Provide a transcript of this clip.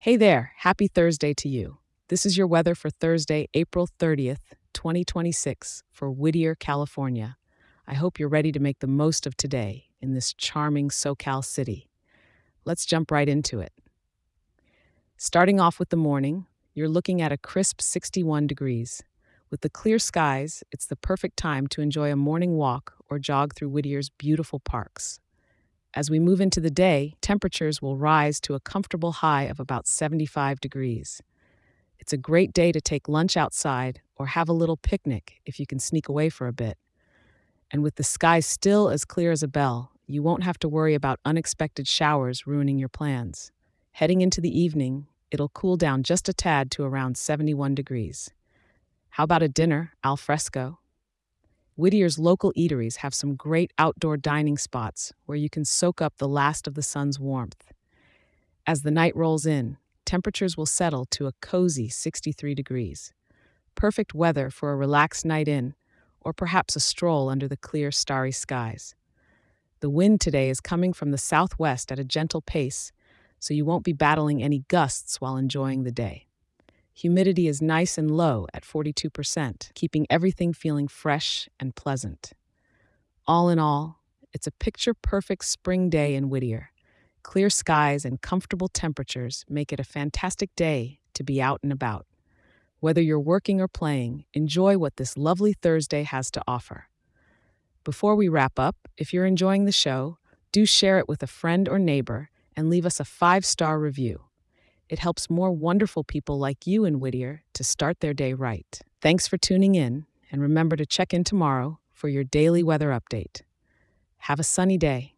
Hey there, happy Thursday to you. This is your weather for Thursday, April 30th, 2026, for Whittier, California. I hope you're ready to make the most of today in this charming SoCal city. Let's jump right into it. Starting off with the morning, you're looking at a crisp 61 degrees. With the clear skies, it's the perfect time to enjoy a morning walk or jog through Whittier's beautiful parks. As we move into the day, temperatures will rise to a comfortable high of about 75 degrees. It's a great day to take lunch outside or have a little picnic if you can sneak away for a bit. And with the sky still as clear as a bell, you won't have to worry about unexpected showers ruining your plans. Heading into the evening, it'll cool down just a tad to around 71 degrees. How about a dinner al fresco? Whittier's local eateries have some great outdoor dining spots where you can soak up the last of the sun's warmth. As the night rolls in, temperatures will settle to a cozy 63 degrees. Perfect weather for a relaxed night in, or perhaps a stroll under the clear, starry skies. The wind today is coming from the southwest at a gentle pace, so you won't be battling any gusts while enjoying the day. Humidity is nice and low at 42%, keeping everything feeling fresh and pleasant. All in all, it's a picture-perfect spring day in Whittier. Clear skies and comfortable temperatures make it a fantastic day to be out and about. Whether you're working or playing, enjoy what this lovely Thursday has to offer. Before we wrap up, if you're enjoying the show, do share it with a friend or neighbor and leave us a 5-star review. It helps more wonderful people like you in Whittier to start their day right. Thanks for tuning in, and remember to check in tomorrow for your daily weather update. Have a sunny day.